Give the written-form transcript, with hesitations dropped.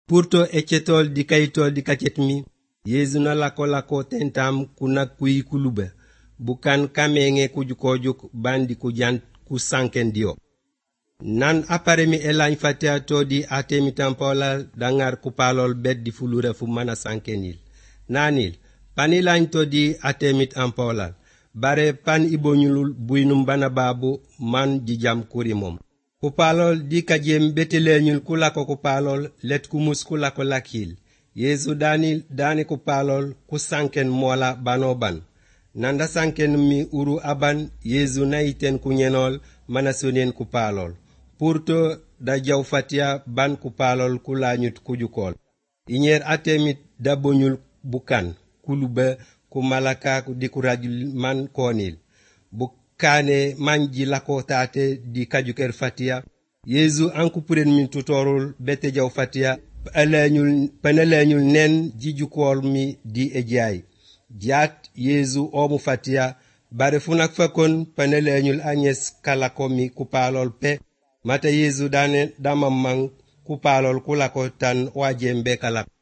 Purto ecetol di kayitol di kacet mi, Yezu na lako tentam kuna kui kulube, bukan kamenge kujukojuk bandi kujant kusanken dio. Nan apare mi elany fatia to di atemi tampola dangar kupalol bed di fulure fu mana sankenil. Nanil, panilany to di atemit ampola, bare pan ibonyulul buinum bana babu man jijam kurimom. Kupalol di kajem betelenyul kulako kupalol let kumus kulako lakil. Yezu dani kupalol kusanken mola banoban. Nanda sanken mi uru aban Yezu na iten kunyenol manasonen kupalol. Purto da jaw fatia ban kupalol kulanyut kujukol. Inyer atemit da bonyul bukan kulube kumalaka di kurajul man konil. Bukane manji lako tate di kajuker fatia. Yezu ankupuren min tutorul bete jaw fatia panelenyul nen jijukol mi di ejai. Jat Yezu omu fatia bare funak fakon panelenyul anyes kalakomi kupalol pe. Mata Yezu dane damamang kupalol kulako tan wajembe kalak.